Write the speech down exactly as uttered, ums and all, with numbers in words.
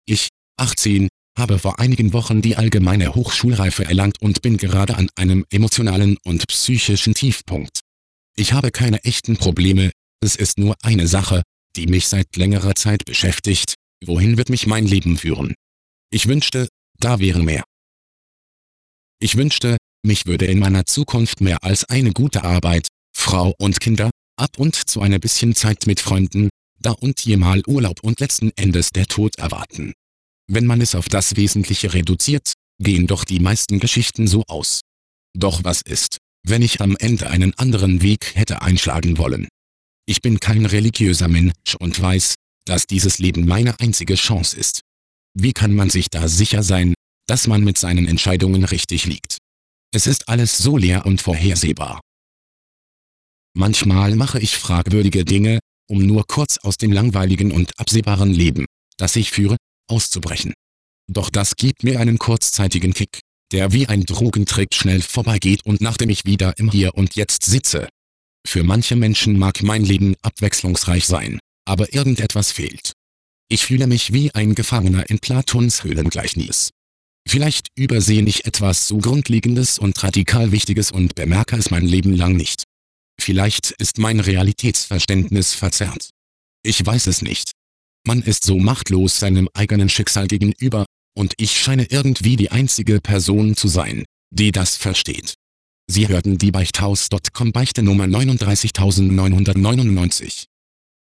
Ich, achtzehn, habe vor einigen Wochen die allgemeine Hochschulreife erlangt und bin gerade an einem emotionalen und psychischen Tiefpunkt. Ich habe keine echten Probleme, es ist nur eine Sache, die mich seit längerer Zeit beschäftigt: Wohin wird mich mein Leben führen? Ich wünschte, da wäre mehr. Ich wünschte, mich würde in meiner Zukunft mehr als eine gute Arbeit, Frau und Kinder, ab und zu ein bisschen Zeit mit Freunden, da und je mal Urlaub und letzten Endes der Tod erwarten. Wenn man es auf das Wesentliche reduziert, gehen doch die meisten Geschichten so aus. Doch was ist, wenn ich am Ende einen anderen Weg hätte einschlagen wollen? Ich bin kein religiöser Mensch und weiß, dass dieses Leben meine einzige Chance ist. Wie kann man sich da sicher sein, dass man mit seinen Entscheidungen richtig liegt? Es ist alles so leer und vorhersehbar. Manchmal mache ich fragwürdige Dinge, um nur kurz aus dem langweiligen und absehbaren Leben, das ich führe, auszubrechen. Doch das gibt mir einen kurzzeitigen Kick, der wie ein Drogentrick schnell vorbeigeht und nachdem ich wieder im Hier und Jetzt sitze. Für manche Menschen mag mein Leben abwechslungsreich sein, aber irgendetwas fehlt. Ich fühle mich wie ein Gefangener in Platons Höhlengleichnis. Vielleicht übersehe ich etwas so Grundlegendes und radikal Wichtiges und bemerke es mein Leben lang nicht. Vielleicht ist mein Realitätsverständnis verzerrt. Ich weiß es nicht. Man ist so machtlos seinem eigenen Schicksal gegenüber, und ich scheine irgendwie die einzige Person zu sein, die das versteht. Sie hörten die Beichthaus Punkt com Beichte Nummer neununddreißigtausendneunhundertneunundneunzig.